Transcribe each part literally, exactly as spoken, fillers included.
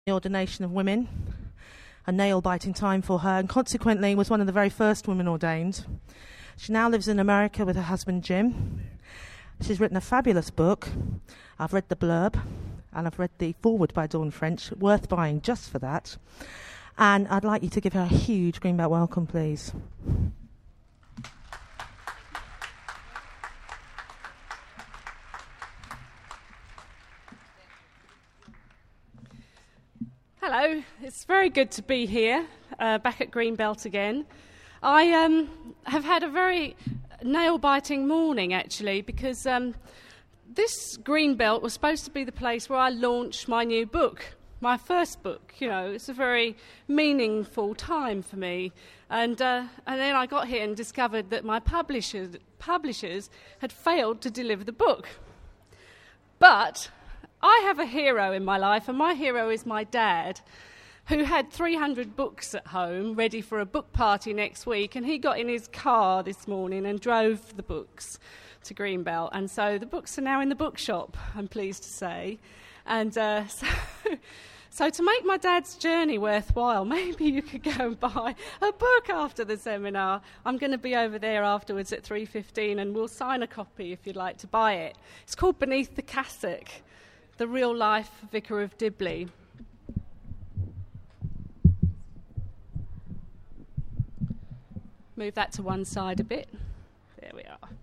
the ordination of women, a nail-biting time for her, and consequently was one of the very first women ordained. She now lives in America with her husband Jim. She's written a fabulous book. I've read the blurb, and I've read the foreword by Dawn French, worth buying just for that. And I'd like you to give her a huge Greenbelt welcome, please. Hello, it's very good to be here, uh, back at Greenbelt again. I um, have had a very nail-biting morning, actually, because um, this Greenbelt was supposed to be the place where I launched my new book, my first book. You know, it's a very meaningful time for me. And uh, and then I got here and discovered that my publishers, publishers had failed to deliver the book. But I have a hero in my life, and my hero is my dad, who had three hundred books at home ready for a book party next week, and he got in his car this morning and drove the books to Greenbelt. And so the books are now in the bookshop, I'm pleased to say. And uh, so, so to make my dad's journey worthwhile, maybe you could go and buy a book after the seminar. I'm going to be over there afterwards at three fifteen, and we'll sign a copy if you'd like to buy it. It's called Beneath the Cassock, The Real-Life Vicar of Dibley. Move that to one side a bit. There we are.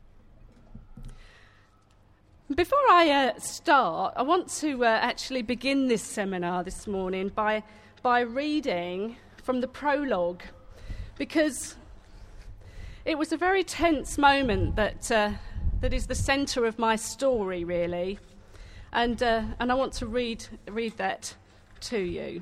Before I uh, start, I want to uh, actually begin this seminar this morning by, by reading from the prologue, because it was a very tense moment that, uh, that is the centre of my story, really. And uh, and I want to read read that to you.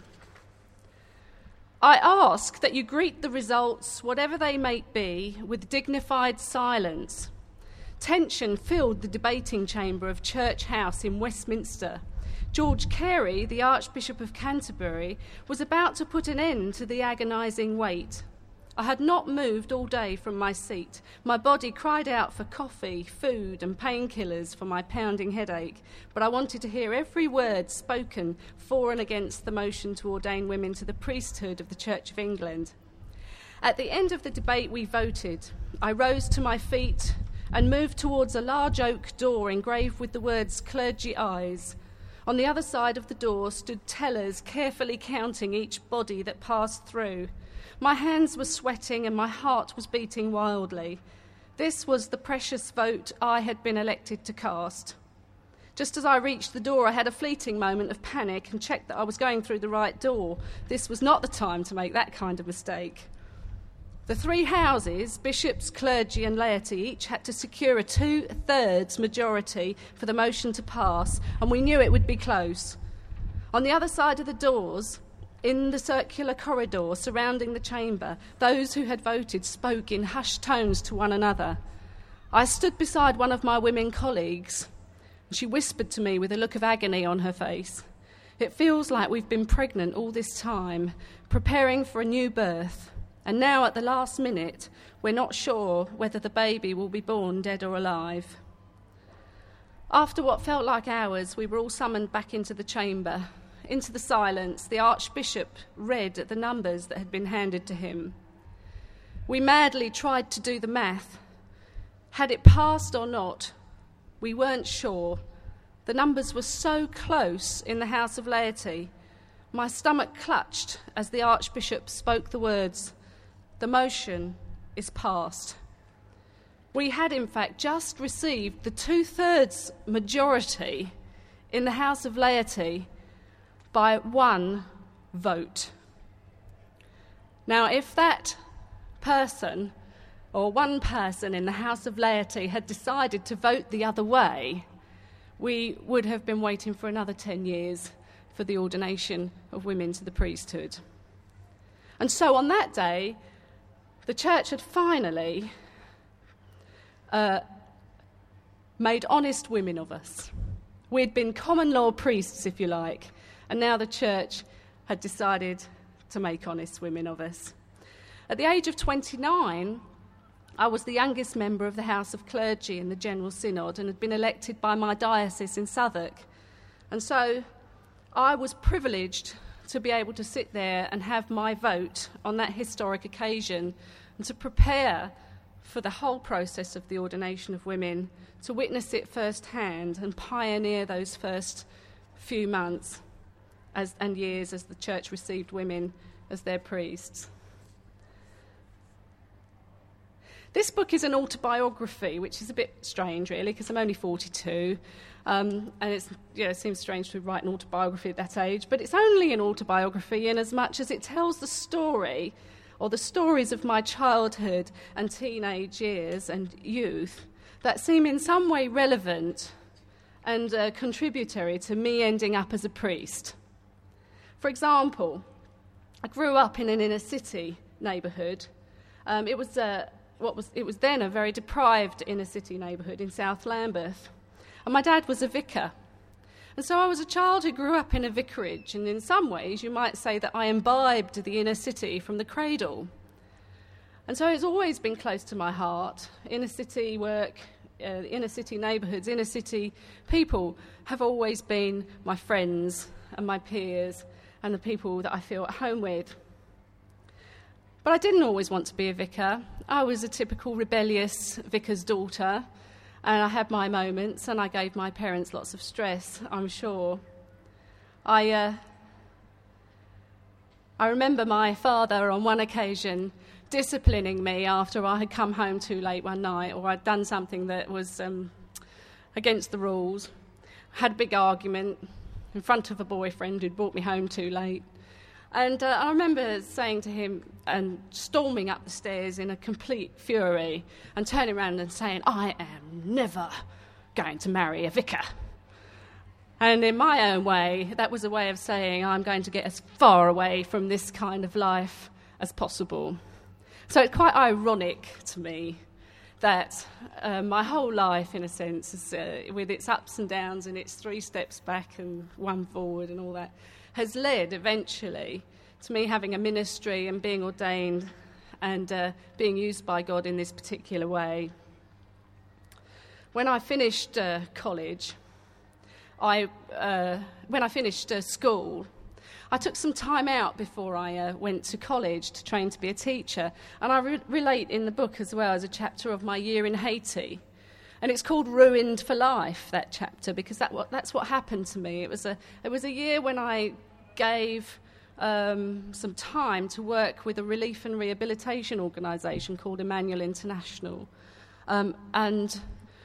I ask that you greet the results, whatever they may be, with dignified silence. Tension filled the debating chamber of Church House in Westminster. George Carey, the Archbishop of Canterbury, was about to put an end to the agonising wait. I had not moved all day from my seat. My body cried out for coffee, food and painkillers for my pounding headache, but I wanted to hear every word spoken for and against the motion to ordain women to the priesthood of the Church of England. At the end of the debate, we voted. I rose to my feet and moved towards a large oak door engraved with the words "Clergy Eyes." On the other side of the door stood tellers carefully counting each body that passed through. My hands were sweating and my heart was beating wildly. This was the precious vote I had been elected to cast. Just as I reached the door, I had a fleeting moment of panic and checked that I was going through the right door. This was not the time to make that kind of mistake. The three houses, bishops, clergy and laity, each had to secure a two-thirds majority for the motion to pass, and we knew it would be close. On the other side of the doors, in the circular corridor surrounding the chamber, those who had voted spoke in hushed tones to one another. I stood beside one of my women colleagues. She whispered to me with a look of agony on her face. It feels like we've been pregnant all this time, preparing for a new birth, and now at the last minute, we're not sure whether the baby will be born dead or alive. After what felt like hours, we were all summoned back into the chamber. Into the silence, the Archbishop read the numbers that had been handed to him. We madly tried to do the math. Had it passed or not, we weren't sure. The numbers were so close in the House of Laity. My stomach clutched as the Archbishop spoke the words, "The motion is passed." We had, in fact, just received the two-thirds majority in the House of Laity by one vote. Now, if that person or one person in the House of Laity had decided to vote the other way, we would have been waiting for another ten years for the ordination of women to the priesthood. And so on that day, the Church had finally uh, made honest women of us. We'd been common law priests, if you like, and now the Church had decided to make honest women of us. At the age of twenty-nine, I was the youngest member of the House of Clergy in the General Synod and had been elected by my diocese in Southwark. And so I was privileged to be able to sit there and have my vote on that historic occasion and to prepare for the whole process of the ordination of women, to witness it firsthand and pioneer those first few months as, and years as the church received women as their priests. This book is an autobiography, which is a bit strange, really, because I'm only forty-two, um, and it's, you know, it seems strange to write an autobiography at that age, but it's only an autobiography in as much as it tells the story, or the stories of my childhood and teenage years and youth, that seem in some way relevant and uh, contributory to me ending up as a priest. For example, I grew up in an inner-city neighbourhood. Um, it was a... What was it was then a very deprived inner-city neighbourhood in South Lambeth. And my dad was a vicar. And so I was a child who grew up in a vicarage, and in some ways you might say that I imbibed the inner city from the cradle. And so it's always been close to my heart. Inner-city work, uh, inner-city neighbourhoods, inner-city people have always been my friends and my peers and the people that I feel at home with. But I didn't always want to be a vicar. I was a typical rebellious vicar's daughter, and I had my moments, and I gave my parents lots of stress, I'm sure. I, uh, I remember my father on one occasion disciplining me after I had come home too late one night, or I'd done something that was um, against the rules. I had a big argument in front of a boyfriend who'd brought me home too late. And uh, I remember saying to him and storming up the stairs in a complete fury and turning around and saying, I am never going to marry a vicar. And in my own way, that was a way of saying I'm going to get as far away from this kind of life as possible. So it's quite ironic to me that uh, my whole life, in a sense, is, uh, with its ups and downs and its three steps back and one forward and all that, has led eventually to me having a ministry and being ordained and uh, being used by God in this particular way. When I finished uh, college, I uh, when I finished uh, school, I took some time out before I uh, went to college to train to be a teacher, and I re- relate in the book as well as a chapter of my year in Haiti. And it's called Ruined for Life, that chapter, because that what, that's what happened to me. It was a it was a year when I gave um, some time to work with a relief and rehabilitation organisation called Emmanuel International. Um, and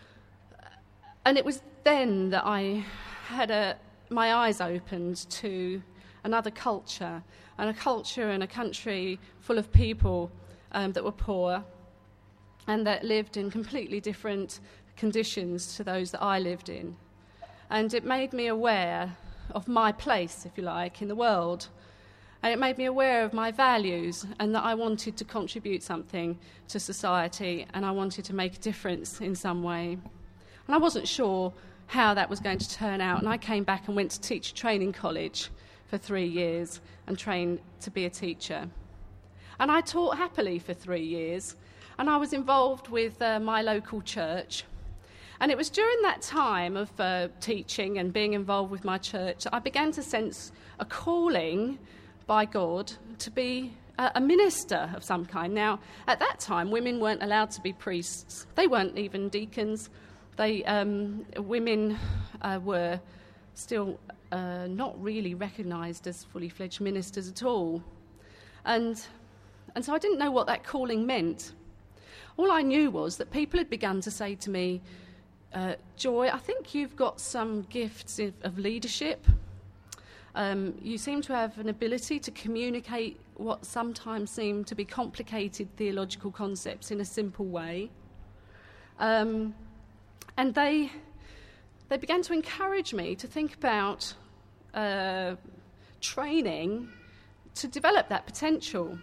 and it was then that I had a, my eyes opened to another culture, and a culture and a country full of people um, that were poor and that lived in completely different conditions to those that I lived in. And it made me aware of my place, if you like, in the world. And it made me aware of my values and that I wanted to contribute something to society and I wanted to make a difference in some way. And I wasn't sure how that was going to turn out, and I came back and went to teacher training college for three years and trained to be a teacher. And I taught happily for three years, and I was involved with uh, my local church. And it was during that time of uh, teaching and being involved with my church that I began to sense a calling by God to be a, a minister of some kind. Now, at that time, women weren't allowed to be priests. They weren't even deacons. They um, women uh, were still uh, not really recognised as fully fledged ministers at all. And, and so I didn't know what that calling meant. All I knew was that people had begun to say to me, uh, Joy, I think you've got some gifts of, of leadership. Um, you seem to have an ability to communicate what sometimes seem to be complicated theological concepts in a simple way. Um, and they they began to encourage me to think about uh, training to develop that potential.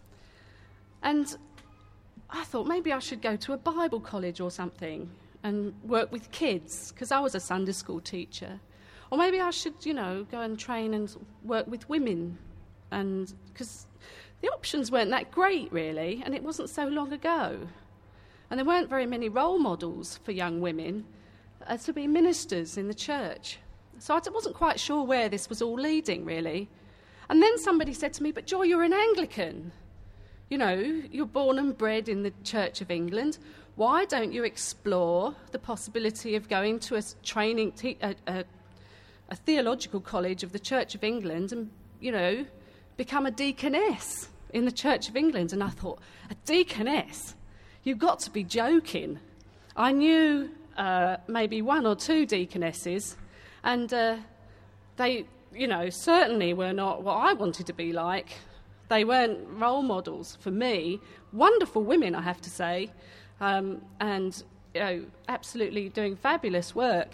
And I thought maybe I should go to a Bible college or something and work with kids, because I was a Sunday school teacher. Or maybe I should, you know, go and train and work with women, and because the options weren't that great, really, and it wasn't so long ago. And there weren't very many role models for young women uh, to be ministers in the church. So I wasn't quite sure where this was all leading, really. And then somebody said to me, but Joy, you're an Anglican. You know, you're born and bred in the Church of England. Why don't you explore the possibility of going to a training, te- a, a, a theological college of the Church of England and, you know, become a deaconess in the Church of England? And I thought, a deaconess? You've got to be joking. I knew uh, maybe one or two deaconesses, and uh, they, you know, certainly were not what I wanted to be like. They weren't role models for me. Wonderful women, I have to say, um, and, you know, absolutely doing fabulous work.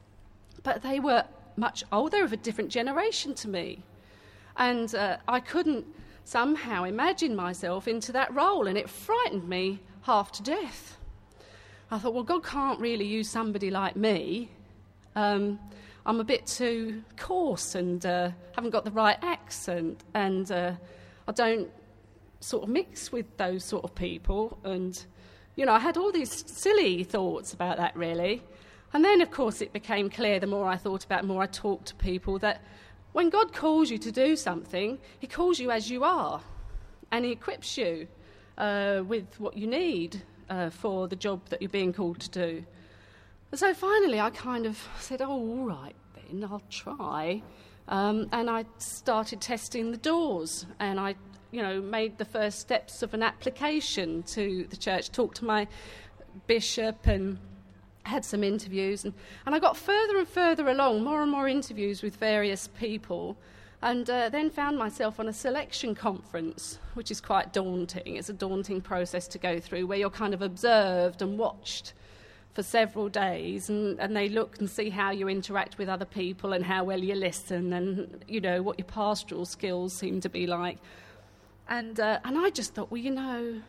But they were much older, they were of a different generation to me. And uh, I couldn't somehow imagine myself into that role, and it frightened me half to death. I thought, well, God can't really use somebody like me. Um, I'm a bit too coarse and uh, haven't got the right accent, and uh, I don't sort of mix with those sort of people. And, you know, I had all these silly thoughts about that, really. And then, of course, it became clear, the more I thought about it, the more I talked to people, that when God calls you to do something, he calls you as you are, and he equips you uh, with what you need uh, for the job that you're being called to do. And so finally I kind of said, oh, all right then, I'll try. Um, and I started testing the doors, and I, you know, made the first steps of an application to the church, talked to my bishop and had some interviews, and, and I got further and further along, more and more interviews with various people, and uh, then found myself on a selection conference, which is quite daunting. It's a daunting process to go through, where you're kind of observed and watched for several days, and, and they look and see how you interact with other people and how well you listen, and, you know, what your pastoral skills seem to be like. And, uh, and I just thought, well, you know,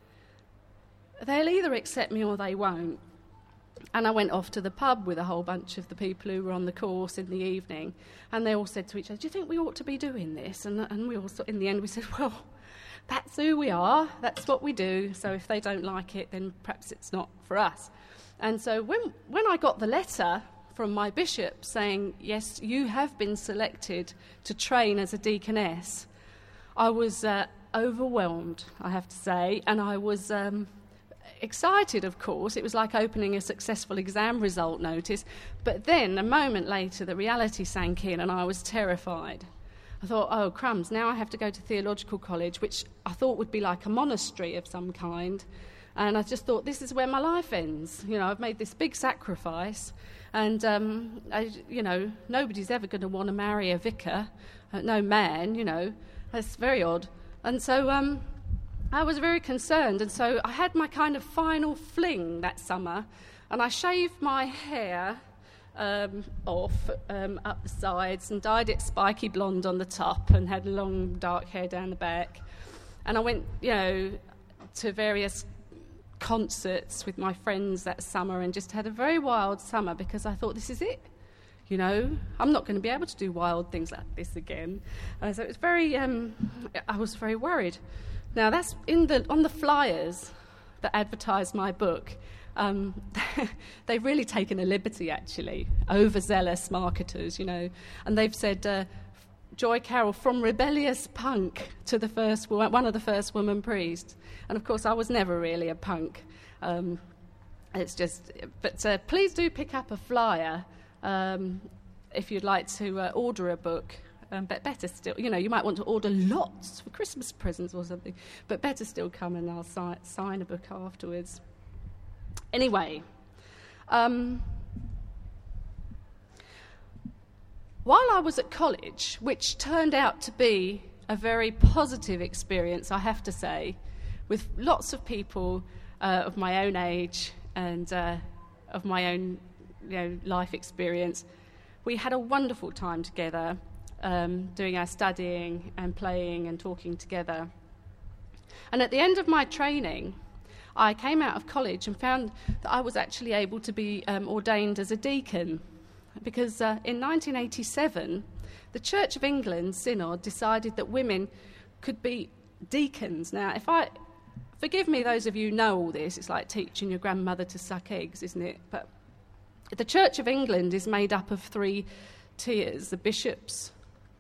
they'll either accept me or they won't. And I went off to the pub with a whole bunch of the people who were on the course in the evening, and they all said to each other, do you think we ought to be doing this? And, and we all, in the end, we said, well, that's who we are, that's what we do, so if they don't like it, then perhaps it's not for us. And so when, when I got the letter from my bishop saying, yes, you have been selected to train as a deaconess, I was uh, overwhelmed, I have to say, and I was Um, excited, of course. It was like opening a successful exam result notice. But then, a moment later, the reality sank in and I was terrified. I thought, oh, crumbs, now I have to go to theological college, which I thought would be like a monastery of some kind. And I just thought, this is where my life ends. You know, I've made this big sacrifice, and, um, I, you know, nobody's ever going to want to marry a vicar. Uh, no man, you know. That's very odd. And so Um, I was very concerned, and so I had my kind of final fling that summer, and I shaved my hair um, off um, up the sides and dyed it spiky blonde on the top and had long dark hair down the back. And I went, you know, to various concerts with my friends that summer and just had a very wild summer, because I thought, this is it. You know, I'm not going to be able to do wild things like this again. Uh, so it was very, um, I was very worried. Now, that's in the on the flyers that advertise my book. Um, they've really taken a liberty, actually, overzealous marketers, you know, and they've said, uh, Joy Carroll, from rebellious punk to the first one of the first woman priests. And, of course, I was never really a punk. Um, it's just, but uh, please do pick up a flyer um, if you'd like to uh, order a book. Um, but better still, you know, you might want to order lots for Christmas presents or something, but better still come and I'll si- sign a book afterwards. Anyway, um, while I was at college, which turned out to be a very positive experience, I have to say, with lots of people uh, of my own age and uh, of my own, you know, life experience, we had a wonderful time together. Um, doing our studying and playing and talking together. And at the end of my training, I came out of college and found that I was actually able to be um, ordained as a deacon, because uh, in nineteen eighty-seven, the Church of England Synod decided that women could be deacons. Now, if I, forgive me those of you who know all this, it's like teaching your grandmother to suck eggs, isn't it? But the Church of England is made up of three tiers: the bishops,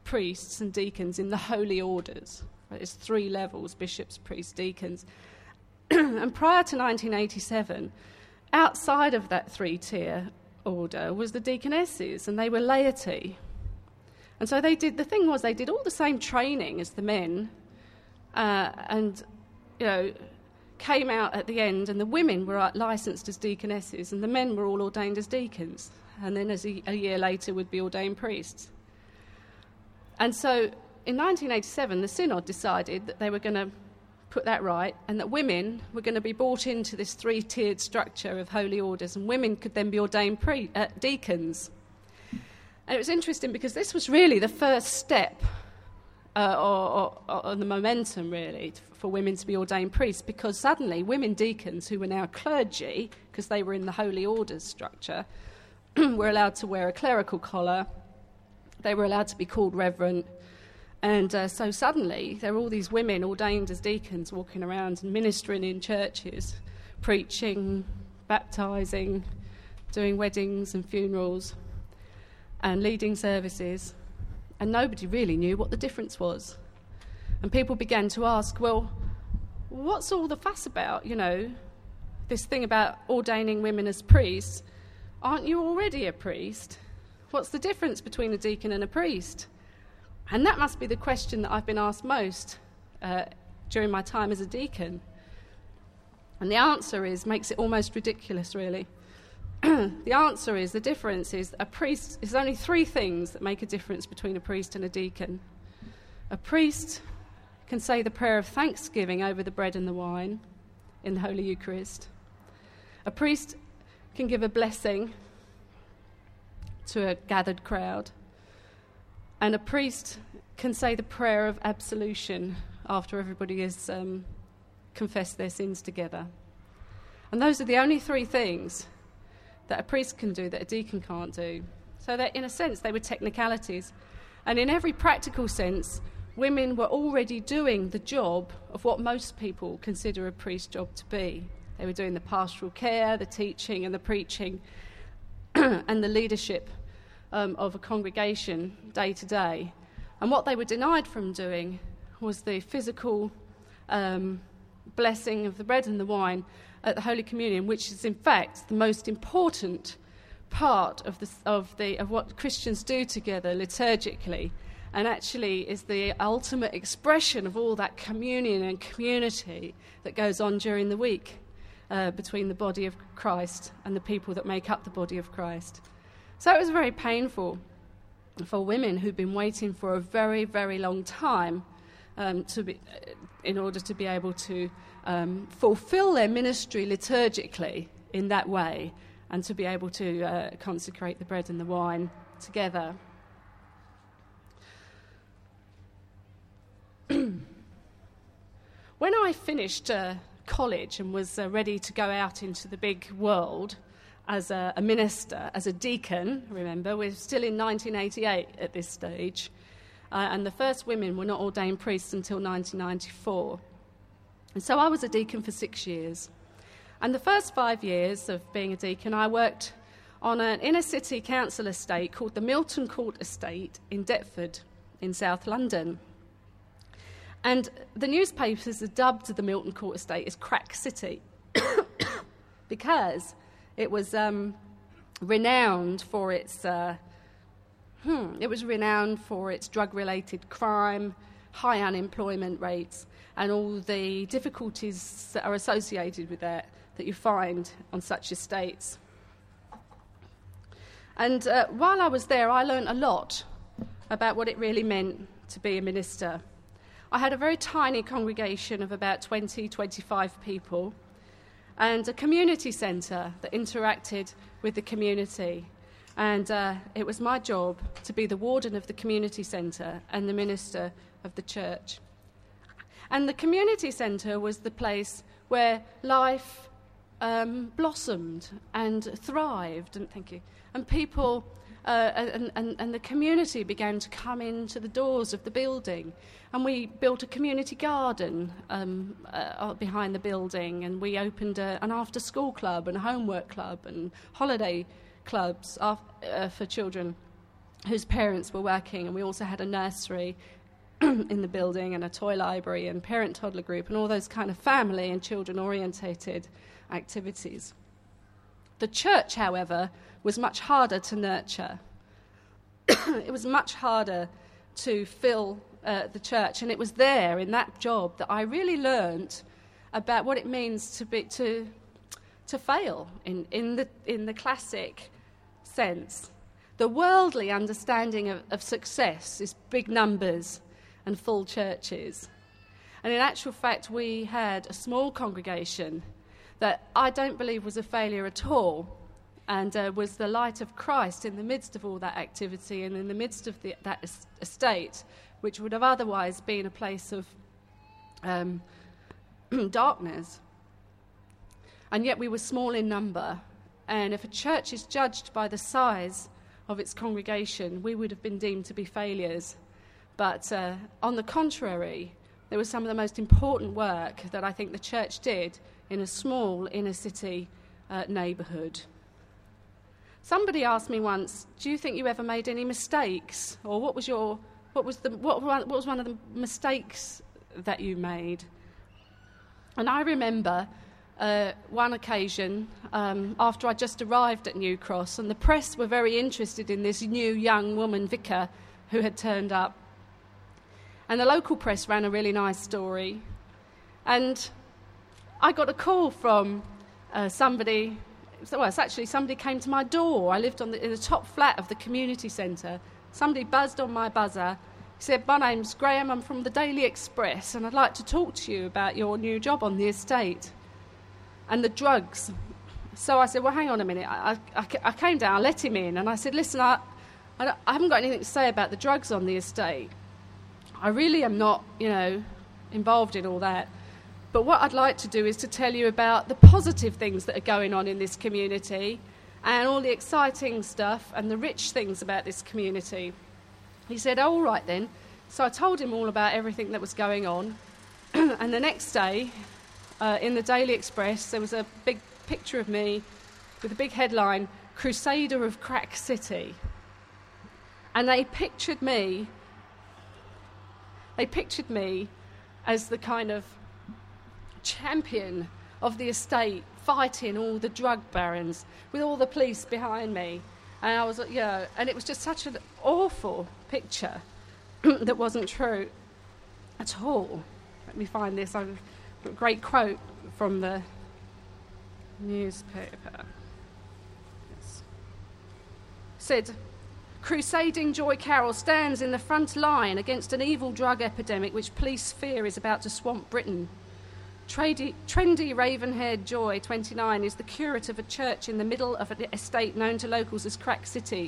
priests and deacons in the holy orders. It's three levels: bishops, priests, deacons. And prior to nineteen eighty-seven, outside of that three-tier order was the deaconesses, and they were laity. And so they did, the thing was, they did all the same training as the men, uh, and, you know, came out at the end, and the women were licensed as deaconesses, and the men were all ordained as deacons, and then as a, a year later would be ordained priests. And so in nineteen eighty-seven, the synod decided that they were going to put that right, and that women were going to be brought into this three-tiered structure of holy orders, and women could then be ordained pre- uh, deacons. And it was interesting because this was really the first step uh, or, or, or the momentum, really, for women to be ordained priests, because suddenly women deacons, who were now clergy, because they were in the holy orders structure, were allowed to wear a clerical collar. They were allowed to be called reverend. And uh, so suddenly there were all these women ordained as deacons walking around and ministering in churches, preaching, baptising, doing weddings and funerals, and leading services, and nobody really knew what the difference was. And people began to ask, well, what's all the fuss about, you know, this thing about ordaining women as priests? Aren't you already a priest? What's the difference between a deacon and a priest? And that must be the question that I've been asked most uh, during my time as a deacon. And the answer is, makes it almost ridiculous, really. The answer is, the difference is, a priest, there's only three things that make a difference between a priest and a deacon. A priest can say the prayer of thanksgiving over the bread and the wine in the Holy Eucharist. A priest can give a blessing to a gathered crowd. And a priest can say the prayer of absolution after everybody has um, confessed their sins together. And those are the only three things that a priest can do that a deacon can't do. So that, in a sense, they were technicalities. And in every practical sense, women were already doing the job of what most people consider a priest's job to be. They were doing the pastoral care, the teaching and the preaching, and the leadership um, of a congregation day to day. And what they were denied from doing was the physical um, blessing of the bread and the wine at the Holy Communion, which is in fact the most important part of the, of the of what Christians do together liturgically, and actually is the ultimate expression of all that communion and community that goes on during the week uh, between the body of Christ and the people that make up the body of Christ. So it was very painful for women who'd been waiting for a very, very long time um, to be, in order to be able to um, fulfill their ministry liturgically in that way, and to be able to uh, consecrate the bread and the wine together. When I finished uh, college and was uh, ready to go out into the big world as a, a minister, as a deacon, remember, we're still in nineteen eighty-eight at this stage, uh, and the first women were not ordained priests until nineteen ninety-four. And so I was a deacon for six years. And the first five years of being a deacon, I worked on an inner-city council estate called the Milton Court Estate in Deptford, in South London. And the newspapers had dubbed the Milton Court Estate as Crack City because it was um, renowned for its uh, hmm, it was renowned for its drug-related crime, high unemployment rates, and all the difficulties that are associated with that that you find on such estates. And uh, while I was there, I learned a lot about what it really meant to be a minister. I had a very tiny congregation of about twenty, twenty-five people, and a community centre that interacted with the community. And uh, it was my job to be the warden of the community centre and the minister of the church. And the community centre was the place where life um, blossomed and thrived, and thank you, and people uh, and, and, and the community began to come into the doors of the building. And we built a community garden um, uh, behind the building, and we opened a, an after-school club and a homework club and holiday clubs uh, for children. whose parents were working, and we also had a nursery in the building and a toy library and parent-toddler group and all those kind of family and children-orientated activities. The church, however, was much harder to nurture. It was much harder to fill uh, the church, and it was there in that job that I really learnt about what it means to be to to fail in, in the in the classic sense. The worldly understanding of, of success is big numbers and full churches. And in actual fact, we had a small congregation that I don't believe was a failure at all, and uh, was the light of Christ in the midst of all that activity and in the midst of the, that es- estate, which would have otherwise been a place of um, darkness. And yet we were small in number, and if a church is judged by the size of its congregation, we would have been deemed to be failures. But uh, on the contrary, there was some of the most important work that I think the church did in a small inner-city uh, neighbourhood. Somebody asked me once, do you think you ever made any mistakes? Or what was your what was the what, what was one of the mistakes that you made? And I remember uh, one occasion um, after I just arrived at New Cross, and the press were very interested in this new young woman vicar who had turned up. And the local press ran a really nice story. And I got a call from uh, somebody, well, it's actually somebody came to my door. I lived on the, in the top flat of the community centre. Somebody buzzed on my buzzer. He said, my name's Graham, I'm from the Daily Express, and I'd like to talk to you about your new job on the estate and the drugs. So I said, well, hang on a minute. I, I, I came down, I let him in, and I said, listen, I, I, I haven't got anything to say about the drugs on the estate. I really am not, you know, involved in all that. But what I'd like to do is to tell you about the positive things that are going on in this community and all the exciting stuff and the rich things about this community. He said, oh, all right then. So I told him all about everything that was going on. And the next day, uh, in the Daily Express, there was a big picture of me with a big headline, Crusader of Crack City. And they pictured me They pictured me as the kind of champion of the estate, fighting all the drug barons with all the police behind me. And I was, you know, and it was just such an awful picture that wasn't true at all. Let me find this. I've got a great quote from the newspaper. Yes. Said, crusading Joy Carroll stands in the front line against an evil drug epidemic which police fear is about to swamp Britain. Trady, trendy raven-haired Joy, twenty-nine, is the curate of a church in the middle of an estate known to locals as Crack City.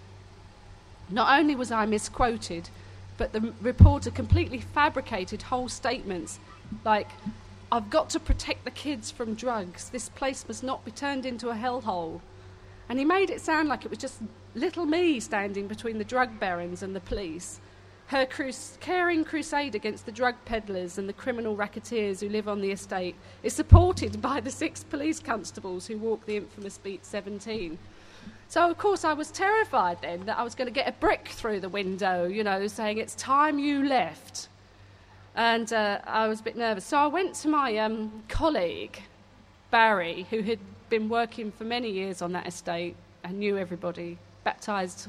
Not only was I misquoted, but the reporter completely fabricated whole statements like, I've got to protect the kids from drugs. This place must not be turned into a hellhole. And he made it sound like it was just little me standing between the drug barons and the police. Her crus- caring crusade against the drug peddlers and the criminal racketeers who live on the estate is supported by the six police constables who walk the infamous Beat seventeen. So, of course, I was terrified then that I was going to get a brick through the window, you know, saying, it's time you left. And uh, I was a bit nervous. So I went to my um, colleague, Barry, who had been working for many years on that estate and knew everybody, baptised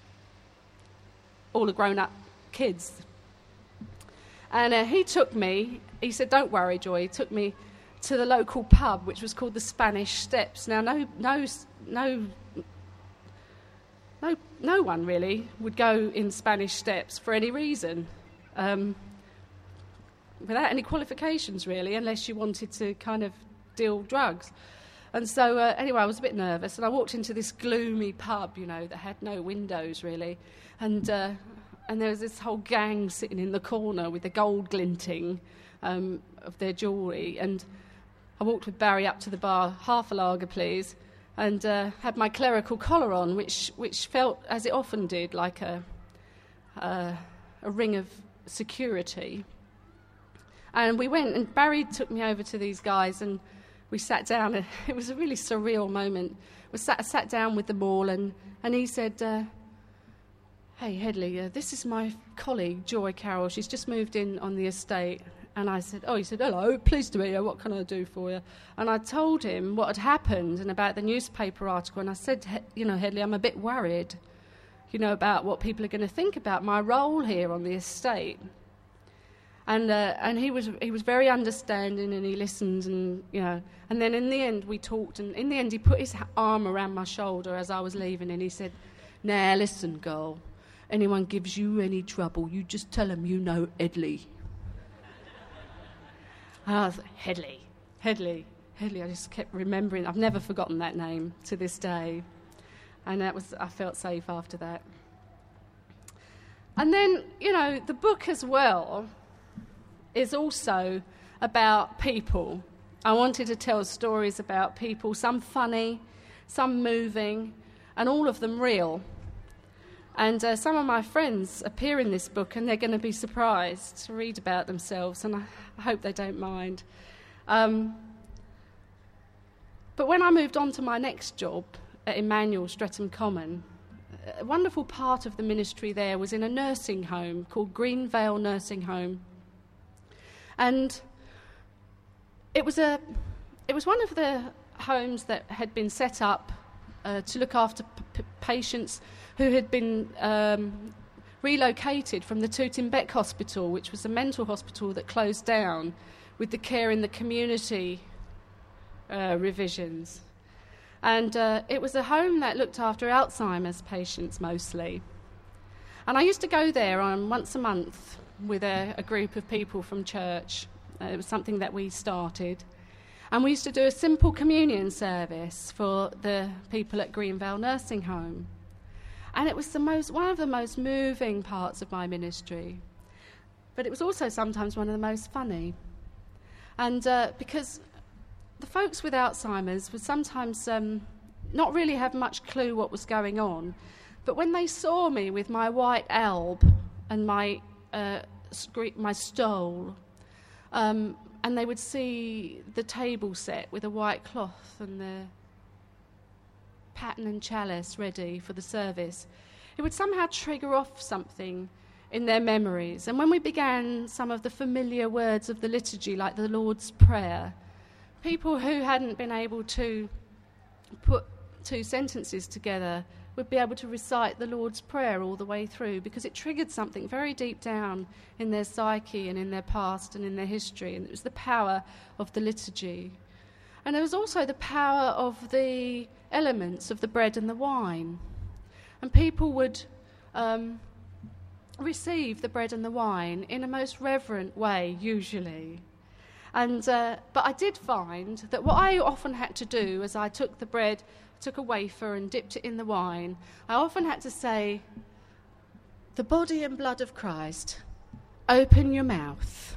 all the grown-up kids. And uh, he took me, he said, don't worry, Joy, he took me to the local pub, which was called the Spanish Steps. Now, no no, no, no, no one really would go in Spanish Steps for any reason, um, without any qualifications, really, unless you wanted to kind of deal drugs. And so, uh, anyway, I was a bit nervous, and I walked into this gloomy pub, you know, that had no windows, really, and uh, and there was this whole gang sitting in the corner with the gold glinting um, of their jewellery, and I walked with Barry up to the bar, half a lager, please, and uh, had my clerical collar on, which which felt, as it often did, like a, uh, a ring of security. And we went, and Barry took me over to these guys, and we sat down, and it was a really surreal moment. We sat, sat down with them all, and, and he said, uh, hey, Headley, uh, this is my colleague, Joy Carroll. She's just moved in on the estate. And I said, oh, he said, hello, pleased to meet you. What can I do for you? And I told him what had happened and about the newspaper article. And I said, you know, Headley, I'm a bit worried, you know, about what people are going to think about my role here on the estate. And uh, and he was he was very understanding, and he listened, and you know. And then in the end we talked, and in the end he put his arm around my shoulder as I was leaving, and he said, "Now listen, girl. Anyone gives you any trouble, you just tell them you know Headley." And I was like, Headley, Headley, Headley. I just kept remembering. I've never forgotten that name to this day, and that was I felt safe after that. And then you know the book as well is also about people. I wanted to tell stories about people, some funny, some moving, and all of them real. And uh, some of my friends appear in this book, and they're going to be surprised to read about themselves, and I, I hope they don't mind. Um, but when I moved on to my next job at Emmanuel Streatham Common, a wonderful part of the ministry there was in a nursing home called Greenvale Nursing Home. And it was a, it was one of the homes that had been set up uh, to look after p- p- patients who had been um, relocated from the Tooting Bec Hospital, which was a mental hospital that closed down with the care in the community uh, revisions. And uh, it was a home that looked after Alzheimer's patients mostly. And I used to go there on once a month with a, a group of people from church. Uh, it was something that we started. And we used to do a simple communion service for the people at Greenvale Nursing Home. And it was the most, one of the most moving parts of my ministry. But it was also sometimes one of the most funny. And uh, because the folks with Alzheimer's would sometimes um, not really have much clue what was going on. But when they saw me with my white alb and my uh, scre- my stole, um, and they would see the table set with a white cloth and the paten and chalice ready for the service, it would somehow trigger off something in their memories. And when we began some of the familiar words of the liturgy, like the Lord's Prayer, people who hadn't been able to put two sentences together would be able to recite the Lord's Prayer all the way through, because it triggered something very deep down in their psyche and in their past and in their history. And it was the power of the liturgy. And there was also the power of the elements of the bread and the wine. And people would um, receive the bread and the wine in a most reverent way, usually. And uh, but I did find that what I often had to do as I took the bread, took a wafer and dipped it in the wine, I often had to say, "The body and blood of Christ, open your mouth."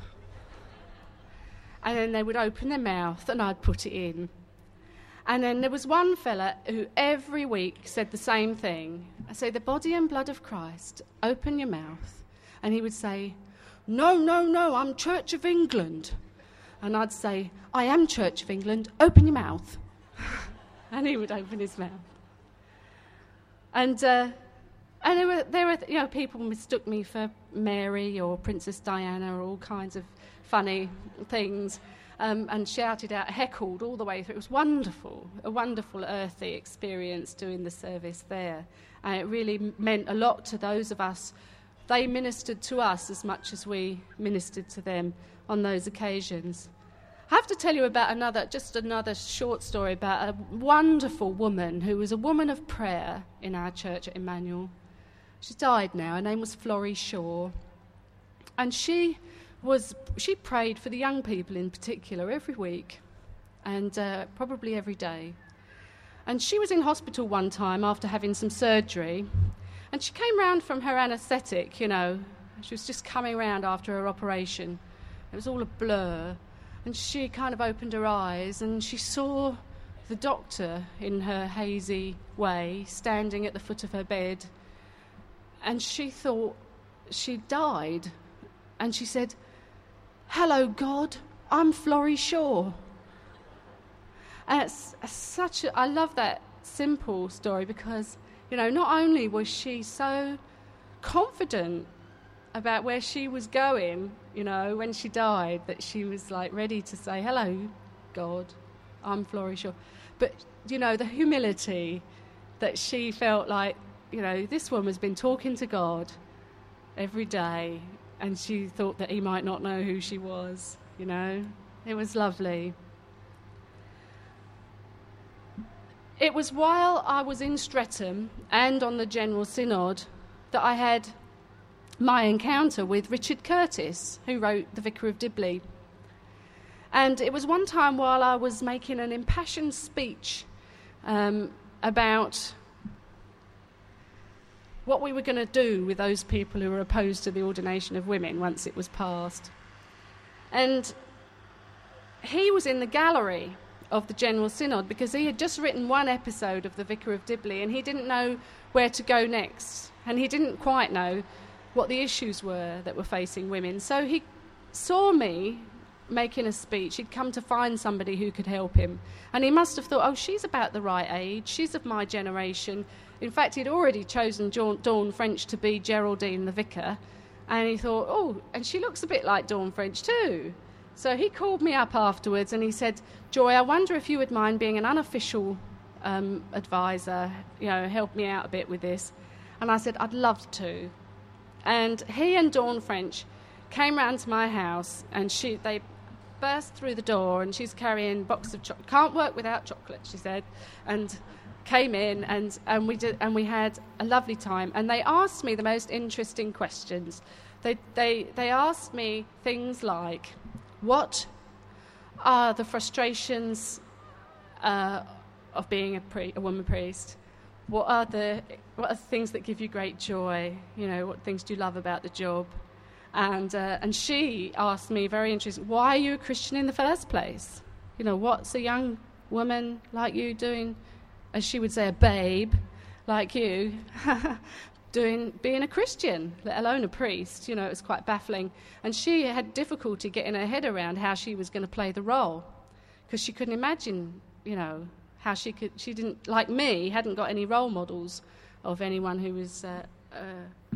And then they would open their mouth and I'd put it in. And then there was one fella who every week said the same thing. I say, "The body and blood of Christ, open your mouth." And he would say, "No, no, no, I'm Church of England." And I'd say, "I am Church of England, open your mouth." And he would open his mouth. And uh, and there were, there were, you know, people mistook me for Mary or Princess Diana or all kinds of funny things, um, and shouted out, heckled all the way through. It was wonderful, a wonderful earthy experience doing the service there. And it really meant a lot to those of us. They ministered to us as much as we ministered to them on those occasions. I have to tell you about another, just another short story about a wonderful woman who was a woman of prayer in our church at Emmanuel. She died now. Her name was Florrie Shaw. And she was, she prayed for the young people in particular every week, and uh, probably every day. And she was in hospital one time after having some surgery, and she came round from her anaesthetic, you know. She was just coming round after her operation. It was all a blur. And she kind of opened her eyes and she saw the doctor in her hazy way standing at the foot of her bed. And she thought she died. And she said, "Hello, God, I'm Florrie Shaw." And it's such a, I love that simple story because, you know, not only was she so confident about where she was going, you know, when she died, that she was like ready to say, hello, God, I'm Florrie Shaw. But, you know, the humility that she felt like, you know, this woman's been talking to God every day, and she thought that he might not know who she was, you know. It was lovely. It was while I was in Streatham and on the General Synod that I had my encounter with Richard Curtis, who wrote The Vicar of Dibley. And it was one time while I was making an impassioned speech um, about what we were going to do with those people who were opposed to the ordination of women once it was passed. And he was in the gallery of the General Synod because he had just written one episode of The Vicar of Dibley, and he didn't know where to go next, and he didn't quite know what the issues were that were facing women. So he saw me making a speech. He'd come to find somebody who could help him, and he must have thought, oh, she's about the right age, she's of my generation. In fact, he'd already chosen Dawn French to be Geraldine the Vicar, and he thought, oh, and she looks a bit like Dawn French too. So he called me up afterwards and he said, Joy, I wonder if you would mind being an unofficial um, advisor, you know, help me out a bit with this. And I said, I'd love to. And he and Dawn French came round to my house, and she they burst through the door, and she's carrying a box of chocolate. Can't work without chocolate, she said, and came in, and, and we did, and we had a lovely time. And they asked me the most interesting questions. They they they asked me things like, what are the frustrations uh, of being a, pri- a woman priest? What are the what are the things that give you great joy? You know, what things do you love about the job? And uh, and she asked me, very interesting, why are you a Christian in the first place? You know, what's a young woman like you doing, as she would say, a babe like you, doing being a Christian, let alone a priest? You know, it was quite baffling. And she had difficulty getting her head around how she was going to play the role, because she couldn't imagine, you know, how she could, she didn't, like me, hadn't got any role models of anyone who was uh, uh,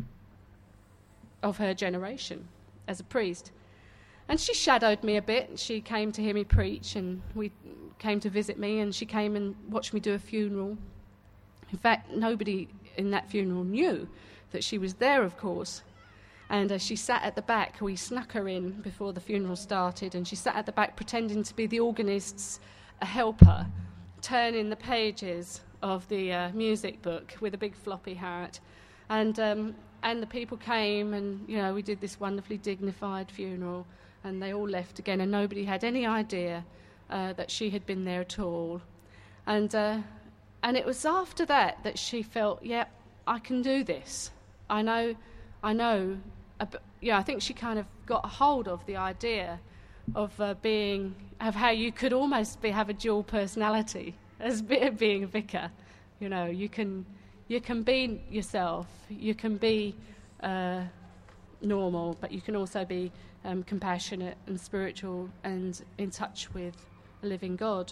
of her generation as a priest. And she shadowed me a bit. She came to hear me preach, and we came to visit me, and she came and watched me do a funeral. In fact, nobody in that funeral knew that she was there, of course. And uh, she sat at the back. We snuck her in before the funeral started, and she sat at the back pretending to be the organist's a helper, turning the pages of the uh, music book with a big floppy hat. And um, and the people came, and, you know, we did this wonderfully dignified funeral, and they all left again, and nobody had any idea uh, that she had been there at all. And uh, and it was after that that she felt, yeah, I can do this. I know, I know. Uh, yeah, I think she kind of got a hold of the idea of uh, being, of how you could almost be, have a dual personality as be, being a vicar. You know, you can you can be yourself, you can be uh, normal, but you can also be um, compassionate and spiritual and in touch with a living God.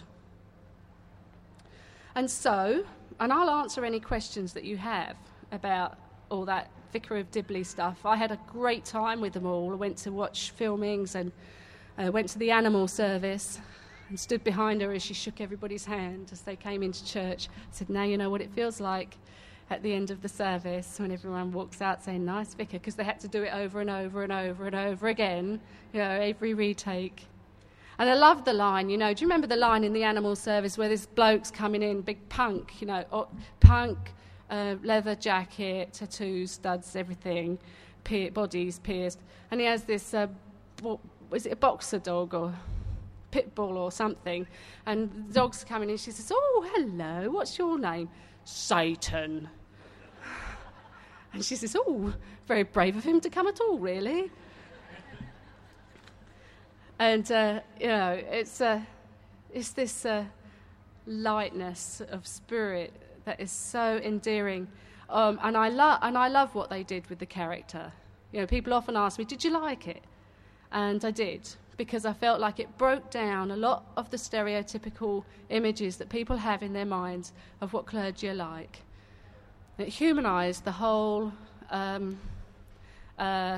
And so, and I'll answer any questions that you have about all that Vicar of Dibley stuff. I had a great time with them all. I went to watch filmings and uh, went to the animal service and stood behind her as she shook everybody's hand as they came into church. I said, now you know what it feels like at the end of the service when everyone walks out saying, nice vicar, because they had to do it over and over and over and over again, you know, every retake. And I love the line, you know, do you remember the line in the animal service where this bloke's coming in, big punk, you know, or, punk, uh, leather jacket, tattoos, studs, everything, pier- bodies pierced, and he has this, uh, bo- is it a boxer dog or pit bull or something, and the dog's coming in, she says, oh, hello, what's your name? Satan. And she says, oh, very brave of him to come at all, really. And, uh, you know, it's, uh, it's this uh, lightness of spirit that is so endearing. Um, and I love and I love what they did with the character. You know, people often ask me, did you like it? And I did, because I felt like it broke down a lot of the stereotypical images that people have in their minds of what clergy are like. It humanised the whole um, uh,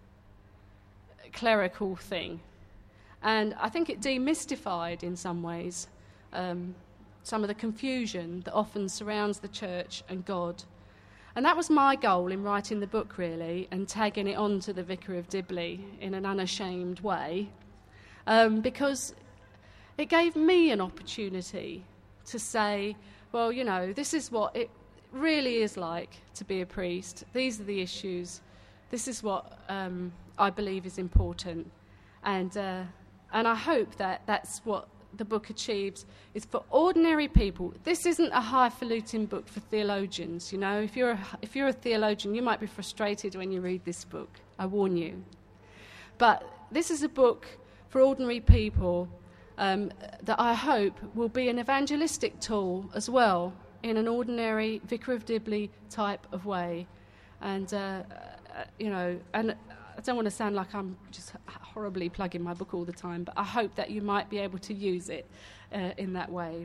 clerical thing. And I think it demystified, in some ways, um, some of the confusion that often surrounds the church and God. And that was my goal in writing the book, really, and tagging it on to the Vicar of Dibley in an unashamed way, um, because it gave me an opportunity to say, well, you know, this is what it really is like to be a priest. These are the issues. This is what um, I believe is important. And uh, and I hope that that's what the book achieves, is for ordinary people. This isn't a highfalutin book for theologians, you know. If you're a, if you're a theologian, you might be frustrated when you read this book. I warn you. But this is a book for ordinary people um, that I hope will be an evangelistic tool as well, in an ordinary Vicar of Dibley type of way. And, uh, uh, you know, and I don't want to sound like I'm just horribly plugging my book all the time, but I hope that you might be able to use it uh, in that way.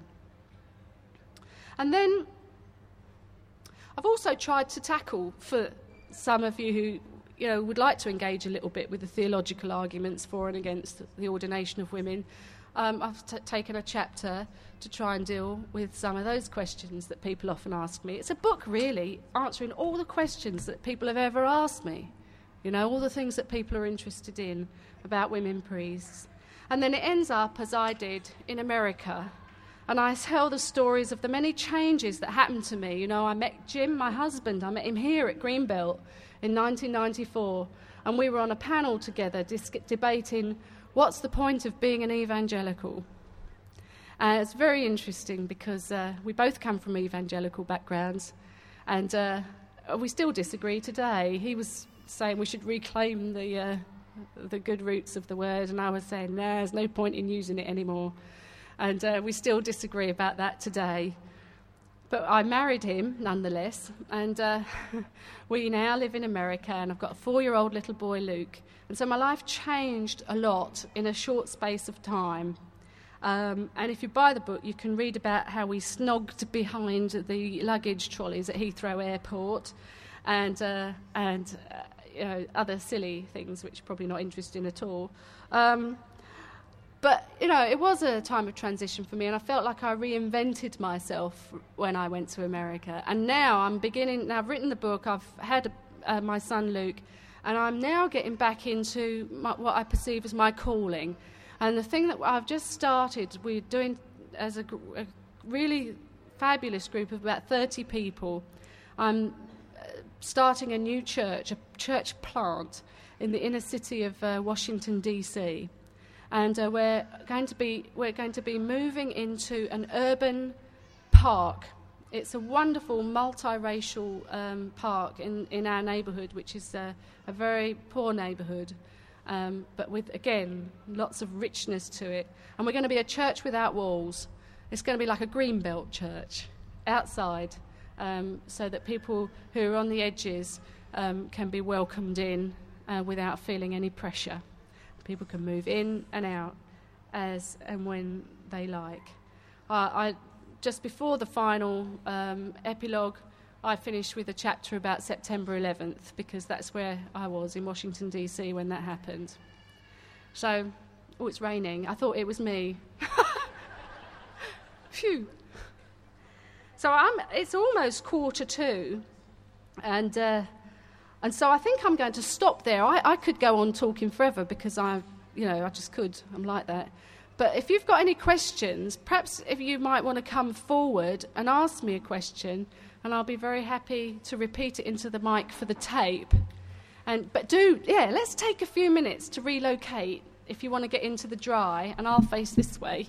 And then I've also tried to tackle, for some of you who, you know, would like to engage a little bit with the theological arguments for and against the ordination of women, um, I've t- taken a chapter to try and deal with some of those questions that people often ask me. It's a book, really, answering all the questions that people have ever asked me. You know, all the things that people are interested in about women priests. And then it ends up, as I did, in America. And I tell the stories of the many changes that happened to me. You know, I met Jim, my husband. I met him here at Greenbelt in nineteen ninety-four. And we were on a panel together dis- debating what's the point of being an evangelical. And it's very interesting because uh, we both come from evangelical backgrounds. And uh, we still disagree today. He was saying we should reclaim the uh, the good roots of the word, and I was saying, nah, there's no point in using it anymore. And uh, we still disagree about that today. But I married him, nonetheless, and uh, we now live in America, and I've got a four-year-old little boy, Luke. And so my life changed a lot in a short space of time. Um, and if you buy the book, you can read about how we snogged behind the luggage trolleys at Heathrow Airport, and uh, and uh, you know, other silly things which are probably not interesting at all. Um, but, you know, it was a time of transition for me, and I felt like I reinvented myself when I went to America. And now I'm beginning, now I've written the book, I've had uh, my son Luke, and I'm now getting back into my, what I perceive as my calling. And the thing that I've just started, we're doing as a, a really fabulous group of about thirty people. I'm starting a new church, a church plant in the inner city of uh, Washington, D C, and uh, we're going to be we're going to be moving into an urban park. It's a wonderful multiracial um, park in, in our neighbourhood, which is uh, a very poor neighbourhood, um, but with, again, lots of richness to it. And we're going to be a church without walls. It's going to be like a Greenbelt church, outside, Um, so that people who are on the edges um, can be welcomed in uh, without feeling any pressure. People can move in and out as and when they like. Uh, I just before the final um, epilogue, I finished with a chapter about September eleventh, because that's where I was in Washington, D C when that happened. So, oh, it's raining. I thought it was me. Phew. So I'm, it's almost quarter two, and uh, and so I think I'm going to stop there. I, I could go on talking forever because I, you know, I just could. I'm like that. But if you've got any questions, perhaps if you might want to come forward and ask me a question, and I'll be very happy to repeat it into the mic for the tape. And but do yeah, let's take a few minutes to relocate if you want to get into the dry, and I'll face this way.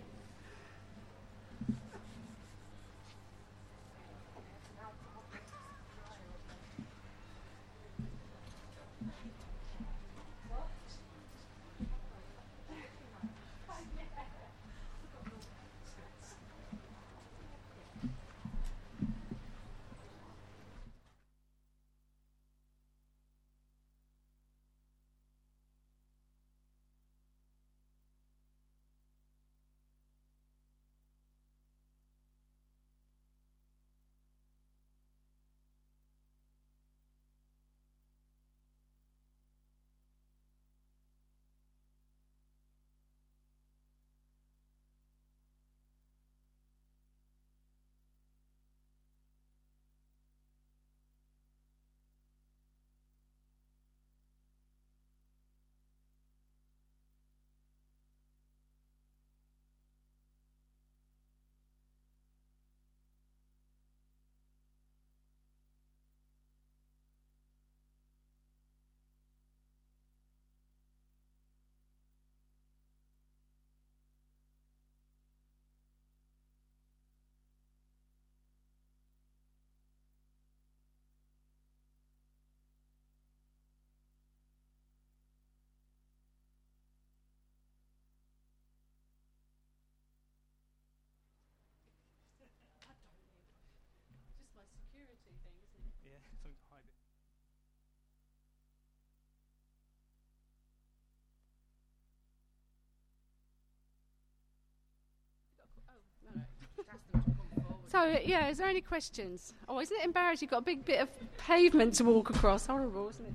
So, yeah, is there any questions? Oh, isn't it embarrassing? You've got a big bit of pavement to walk across. Horrible, isn't it?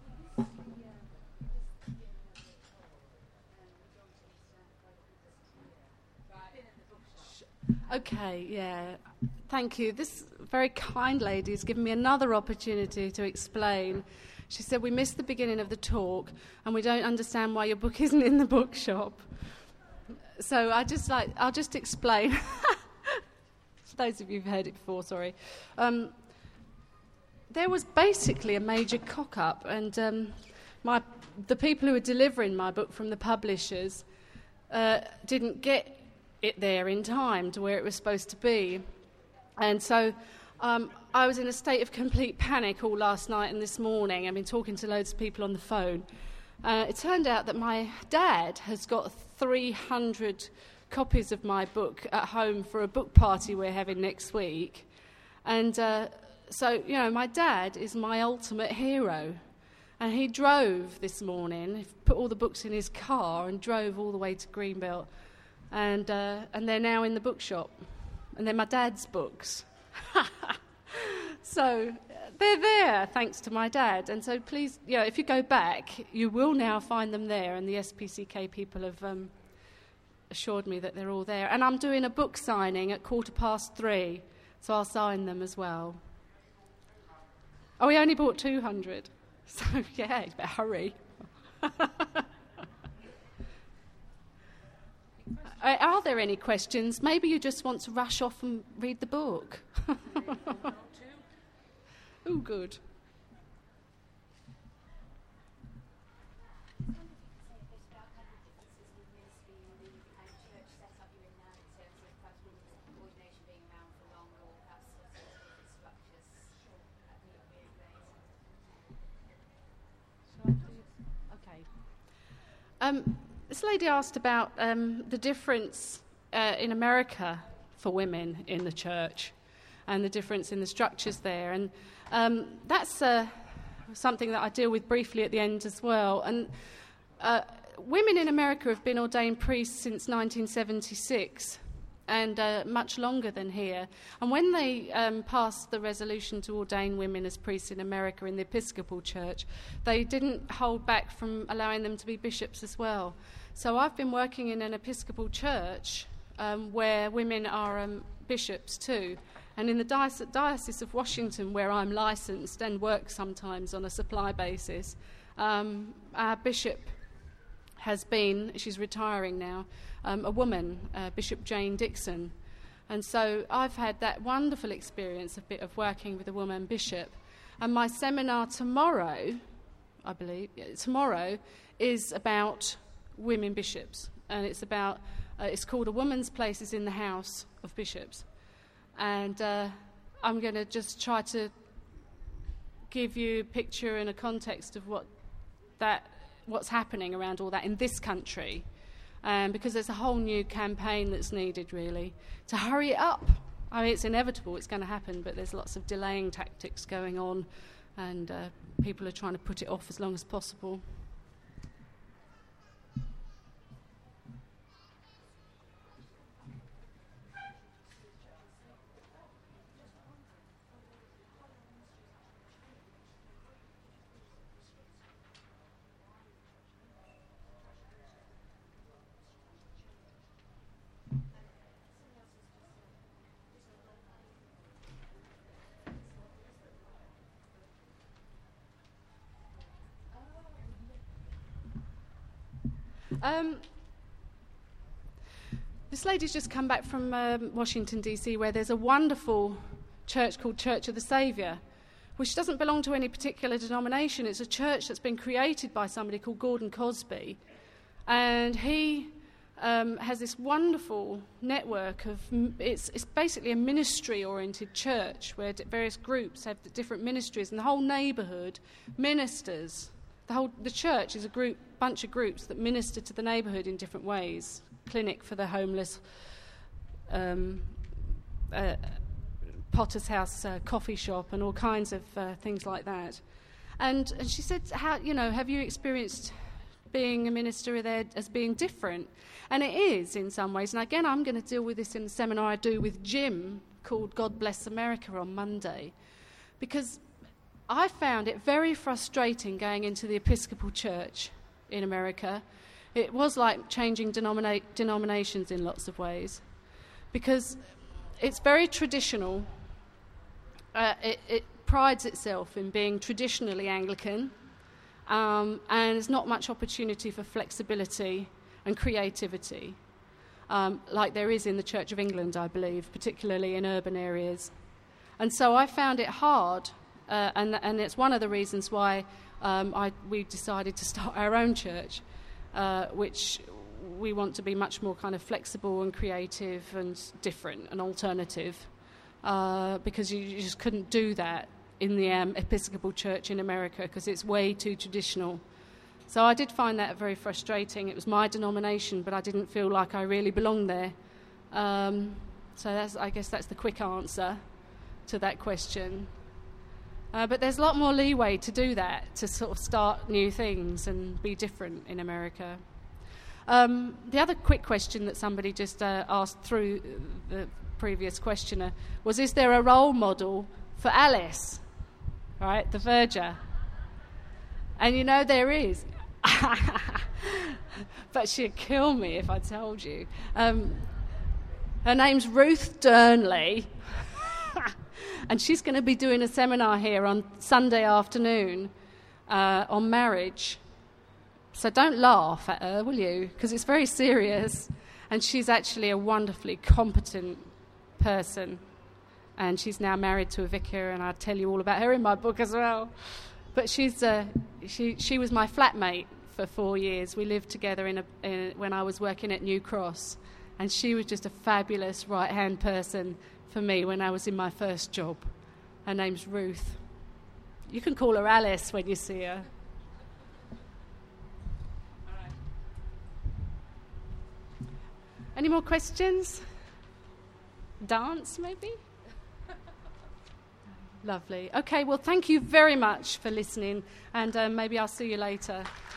Okay, yeah. Thank you. This very kind lady has given me another opportunity to explain. She said, we missed the beginning of the talk and we don't understand why your book isn't in the bookshop. So I just like, I'll just explain. For those of you who've heard it before, sorry. Um, there was basically a major cock-up, and um, my the people who were delivering my book from the publishers uh, didn't get it there in time to where it was supposed to be. And so um, I was in a state of complete panic all last night and this morning. I've been talking to loads of people on the phone. Uh, it turned out that my dad has got three hundred copies of my book at home for a book party we're having next week. And uh, so, you know, my dad is my ultimate hero. And he drove this morning, he put all the books in his car and drove all the way to Greenbelt. And uh, and they're now in the bookshop. And they're my dad's books. So they're there, thanks to my dad. And so please, you know, if you go back, you will now find them there. And the S P C K people have um, assured me that they're all there. And I'm doing a book signing at quarter past three, so I'll sign them as well. Oh, we only bought two hundred. So, yeah, you better hurry. Uh, are there any questions? Maybe you just want to rush off and read the book. Oh, good. Okay. Um. This lady asked about um, the difference uh, in America for women in the church and the difference in the structures there. And um, that's uh, something that I deal with briefly at the end as well. And uh, women in America have been ordained priests since nineteen seventy-six, and uh, much longer than here. And when they um, passed the resolution to ordain women as priests in America in the Episcopal Church, they didn't hold back from allowing them to be bishops as well. So I've been working in an Episcopal church um, where women are um, bishops too. And in the Diocese, Diocese of Washington, where I'm licensed and work sometimes on a supply basis, um, our bishop has been, she's retiring now, um, a woman, uh, Bishop Jane Dixon. And so I've had that wonderful experience a bit of working with a woman bishop. And my seminar tomorrow, I believe, yeah, tomorrow, is about women bishops, and it's about uh, it's called A Woman's Place is in the House of Bishops, and uh, I'm going to just try to give you a picture and a context of what that what's happening around all that in this country, um, because there's a whole new campaign that's needed really to hurry it up. I mean, it's inevitable, it's going to happen, but there's lots of delaying tactics going on, and uh, people are trying to put it off as long as possible. Um, this lady's just come back from um, Washington, D C, where there's a wonderful church called Church of the Saviour, which doesn't belong to any particular denomination. It's a church that's been created by somebody called Gordon Cosby, and he um, has this wonderful network of, it's, it's basically a ministry-oriented church where d- various groups have different ministries, and the whole neighbourhood ministers. The whole the church is a group, bunch of groups that minister to the neighbourhood in different ways. Clinic for the homeless, um, uh, Potter's House, uh, coffee shop, and all kinds of uh, things like that. And, and she said, "How you know? Have you experienced being a minister there as being different?" And it is in some ways. And again, I'm going to deal with this in the seminar I do with Jim called God Bless America on Monday, because I found it very frustrating going into the Episcopal Church in America. It was like changing denomina- denominations in lots of ways, because it's very traditional. Uh, it, it prides itself in being traditionally Anglican, um, and there's not much opportunity for flexibility and creativity, um, like there is in the Church of England, I believe, particularly in urban areas. And so I found it hard, uh, and, and it's one of the reasons why um, I, we decided to start our own church, uh, which we want to be much more kind of flexible and creative and different and alternative, uh, because you, you just couldn't do that in the um, Episcopal Church in America because it's way too traditional. So I did find that very frustrating. It was my denomination, but I didn't feel like I really belonged there. Um, so that's, I guess that's the quick answer to that question. Uh, but there's a lot more leeway to do that, to sort of start new things and be different in America. Um, the other quick question that somebody just uh, asked through the previous questioner was, is there a role model for Alice, right, the verger? And you know there is. But she'd kill me if I told you. Um, her name's Ruth Durnley. And she's going to be doing a seminar here on Sunday afternoon uh, on marriage. So don't laugh at her, will you? Because it's very serious. And she's actually a wonderfully competent person. And she's now married to a vicar, and I'll tell you all about her in my book as well. But she's uh, she she was my flatmate for four years. We lived together in a, in, when I was working at New Cross. And she was just a fabulous right-hand person for me when I was in my first job. Her name's Ruth. You can call her Alice when you see her. All right. Any more questions? Dance, maybe? Lovely. Okay, well, thank you very much for listening, and um, maybe I'll see you later.